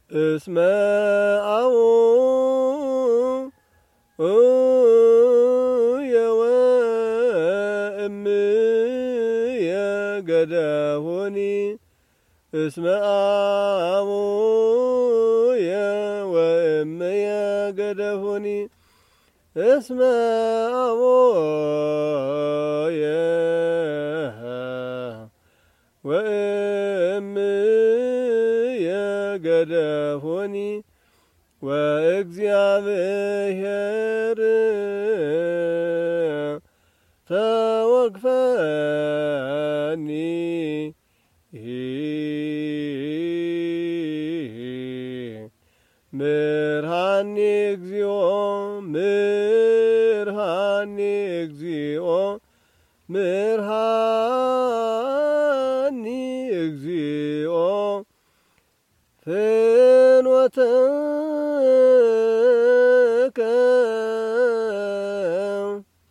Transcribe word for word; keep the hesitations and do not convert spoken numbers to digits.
እስመ አቡ የወእምየ ገደፉኒ እስመ አቡየ ወእምየ ገደፉኒ እስመ አቡየ ወእምየ ገደፉኒ ወእግዚአብሔር ተወክፈኒ ምርሃኒ እግዚኦ ምርሃኒ እግዚኦ ምርሃኒ እግዚኦ ፍኖተ